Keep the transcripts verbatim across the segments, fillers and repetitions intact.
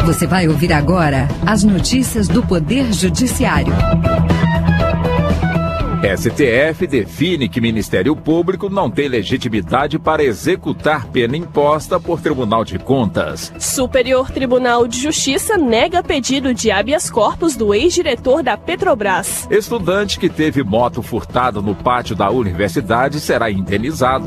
Você vai ouvir agora as notícias do Poder Judiciário. S T F define que Ministério Público não tem legitimidade para executar pena imposta por Tribunal de Contas. Superior Tribunal de Justiça nega pedido de habeas corpus do ex-diretor da Petrobras. Estudante que teve moto furtada no pátio da universidade será indenizado.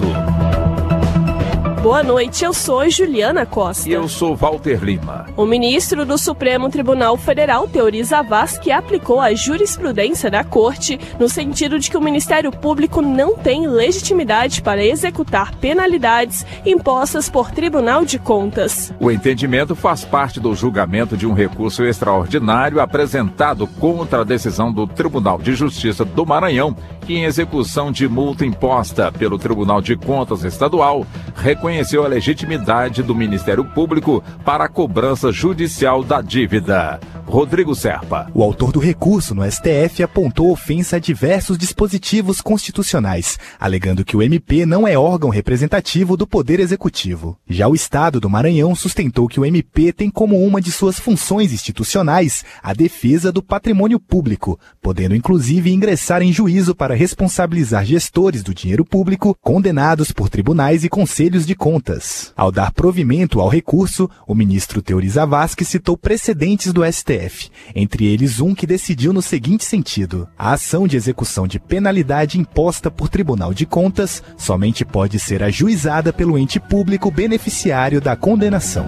Boa noite, eu sou Juliana Costa. E eu sou Walter Lima. O ministro do Supremo Tribunal Federal, Teori Zavascki, aplicou a jurisprudência da Corte no sentido de que o Ministério Público não tem legitimidade para executar penalidades impostas por Tribunal de Contas. O entendimento faz parte do julgamento de um recurso extraordinário apresentado contra a decisão do Tribunal de Justiça do Maranhão, que, em execução de multa imposta pelo Tribunal de Contas Estadual, reconheceu a legitimidade do Ministério Público para a cobrança judicial da dívida. Rodrigo Serpa. O autor do recurso no S T F apontou ofensa a diversos dispositivos constitucionais, alegando que o M P não é órgão representativo do Poder Executivo. Já o Estado do Maranhão sustentou que o M P tem como uma de suas funções institucionais a defesa do patrimônio público, podendo inclusive ingressar em juízo para responsabilizar gestores do dinheiro público condenados por tribunais e conselhos de contas. Ao dar provimento ao recurso, o ministro Teori Zavascki citou precedentes do S T F, entre eles um que decidiu no seguinte sentido: a ação de execução de penalidade imposta por Tribunal de Contas somente pode ser ajuizada pelo ente público beneficiário da condenação.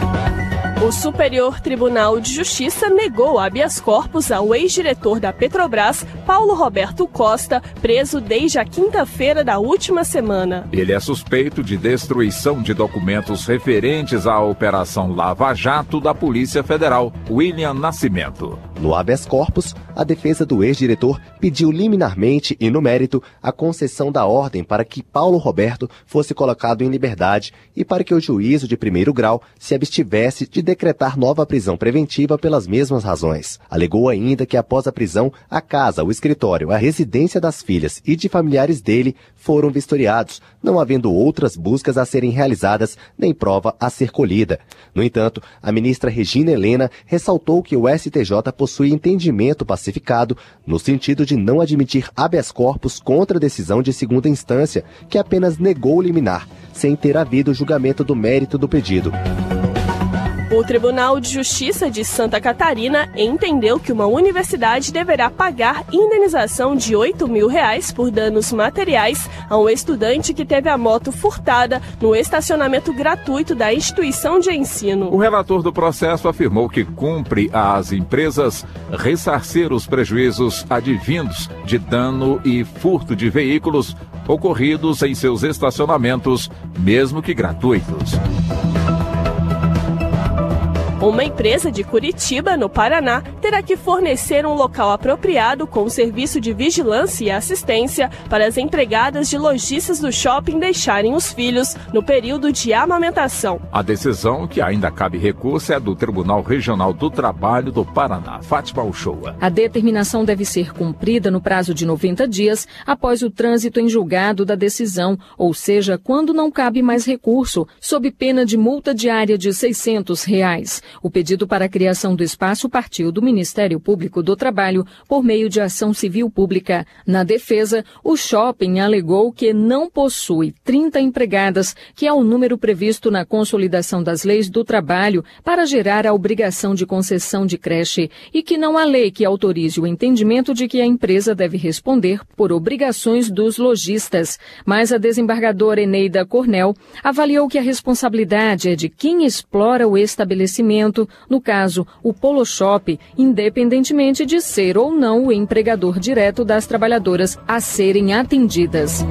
O Superior Tribunal de Justiça negou habeas corpus ao ex-diretor da Petrobras, Paulo Roberto Costa, preso desde a quinta-feira da última semana. Ele é suspeito de destruição de documentos referentes à Operação Lava Jato da Polícia Federal. William Nascimento. No habeas corpus, a defesa do ex-diretor pediu liminarmente e no mérito a concessão da ordem para que Paulo Roberto fosse colocado em liberdade e para que o juízo de primeiro grau se abstivesse de decretar nova prisão preventiva pelas mesmas razões. Alegou ainda que após a prisão, a casa, o escritório, a residência das filhas e de familiares dele foram vistoriados, não havendo outras buscas a serem realizadas nem prova a ser colhida. No entanto, a ministra Regina Helena ressaltou que o S T J possui entendimento pacificado no sentido de não admitir habeas corpus contra a decisão de segunda instância, que apenas negou o liminar, sem ter havido julgamento do mérito do pedido. O Tribunal de Justiça de Santa Catarina entendeu que uma universidade deverá pagar indenização de oito mil reais por danos materiais a um estudante que teve a moto furtada no estacionamento gratuito da instituição de ensino. O relator do processo afirmou que cumpre às empresas ressarcir os prejuízos advindos de dano e furto de veículos ocorridos em seus estacionamentos, mesmo que gratuitos. Uma empresa de Curitiba, no Paraná, terá que fornecer um local apropriado com serviço de vigilância e assistência para as empregadas de lojistas do shopping deixarem os filhos no período de amamentação. A decisão, que ainda cabe recurso, é do Tribunal Regional do Trabalho do Paraná. Fátima Uchoa. A determinação deve ser cumprida no prazo de noventa dias após o trânsito em julgado da decisão, ou seja, quando não cabe mais recurso, sob pena de multa diária de seiscentos reais. O pedido para a criação do espaço partiu do Ministério Público do Trabalho por meio de ação civil pública. Na defesa, o shopping alegou que não possui trinta empregadas, que é o número previsto na Consolidação das Leis do Trabalho para gerar a obrigação de concessão de creche e que não há lei que autorize o entendimento de que a empresa deve responder por obrigações dos lojistas. Mas a desembargadora Eneida Cornel avaliou que a responsabilidade é de quem explora o estabelecimento, no caso, o Polo Shop, independentemente de ser ou não o empregador direto das trabalhadoras a serem atendidas.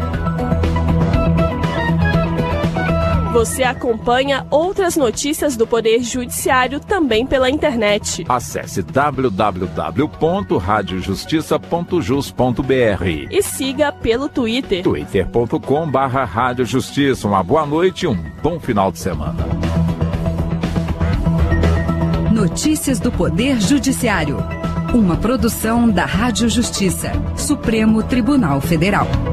Você acompanha outras notícias do Poder Judiciário também pela internet. Acesse w w w ponto rádio justiça ponto jus ponto b r e siga pelo Twitter. twitter ponto com barra rádio justiça. Uma boa noite e um bom final de semana. Notícias do Poder Judiciário. Uma produção da Rádio Justiça, Supremo Tribunal Federal.